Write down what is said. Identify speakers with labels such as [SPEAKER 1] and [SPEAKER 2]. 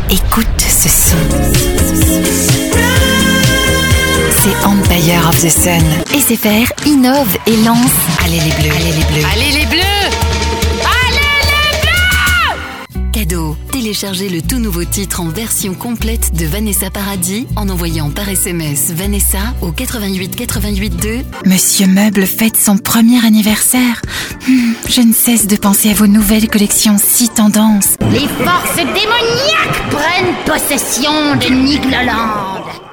[SPEAKER 1] Écoute ce son. C'est Empire of the Sun. SFR innove et lance Allez les Bleus. Allez les Bleus.
[SPEAKER 2] Allez les Bleus!
[SPEAKER 1] Cadeau. Téléchargez le tout nouveau titre en version complète de Vanessa Paradis en envoyant par SMS Vanessa au 88 88 2. Monsieur Meuble fête son premier anniversaire. Je ne cesse de penser à vos nouvelles collections si tendances.
[SPEAKER 3] Les forces démoniaques prennent possession de Nigloland.